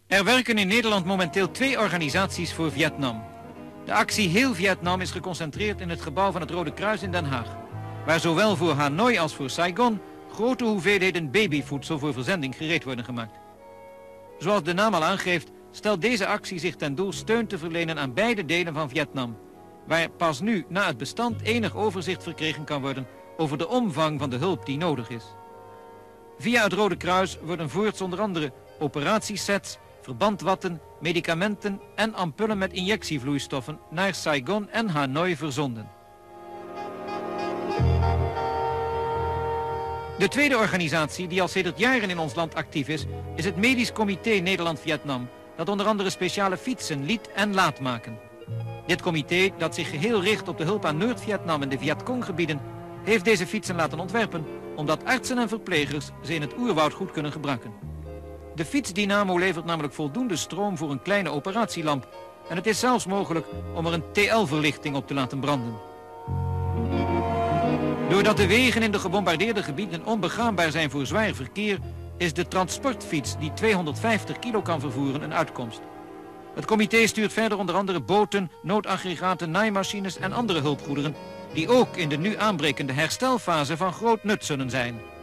Er werken in Nederland momenteel 2 organisaties voor Vietnam. De actie Heel Vietnam is geconcentreerd in het gebouw van het Rode Kruis in Den Haag, waar zowel voor Hanoi als voor Saigon grote hoeveelheden babyvoedsel voor verzending gereed worden gemaakt. Zoals de naam al aangeeft, stelt deze actie zich ten doel steun te verlenen aan beide delen van Vietnam, waar pas nu na het bestand enig overzicht verkregen kan worden over de omvang van de hulp die nodig is. Via het Rode Kruis worden voorts onder andere operatiesets, verbandwatten, medicamenten en ampullen met injectievloeistoffen naar Saigon en Hanoi verzonden. De tweede organisatie die al sedert jaren in ons land actief is het Medisch Comité Nederland-Vietnam, dat onder andere speciale fietsen liet en laat maken. Dit comité, dat zich geheel richt op de hulp aan Noord-Vietnam en de Vietconggebieden, heeft deze fietsen laten ontwerpen, omdat artsen en verplegers ze in het oerwoud goed kunnen gebruiken. De fietsdynamo levert namelijk voldoende stroom voor een kleine operatielamp en het is zelfs mogelijk om er een TL-verlichting op te laten branden. Doordat de wegen in de gebombardeerde gebieden onbegaanbaar zijn voor zwaar verkeer, is de transportfiets die 250 kilo kan vervoeren een uitkomst. Het comité stuurt verder onder andere boten, noodaggregaten, naaimachines en andere hulpgoederen die ook in de nu aanbrekende herstelfase van groot nut zullen zijn.